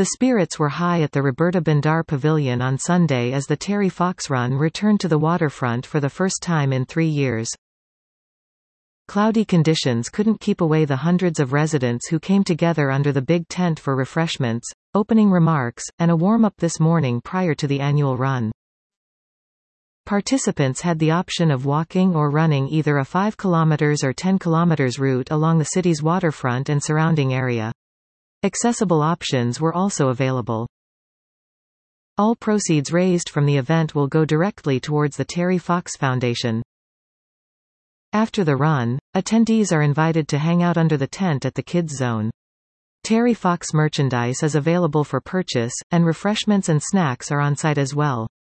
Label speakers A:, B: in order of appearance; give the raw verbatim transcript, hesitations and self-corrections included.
A: The spirits were high at the Roberta Bandar Pavilion on Sunday as the Terry Fox Run returned to the waterfront for the first time in three years. Cloudy conditions couldn't keep away the hundreds of residents who came together under the big tent for refreshments, opening remarks, and a warm-up this morning prior to the annual run. Participants had the option of walking or running either a five kilometers or ten kilometers route along the city's waterfront and surrounding area. Accessible options were also available. All proceeds raised from the event will go directly towards the Terry Fox Foundation. After the run, attendees are invited to hang out under the tent at the Kids Zone. Terry Fox merchandise is available for purchase, and refreshments and snacks are on site as well.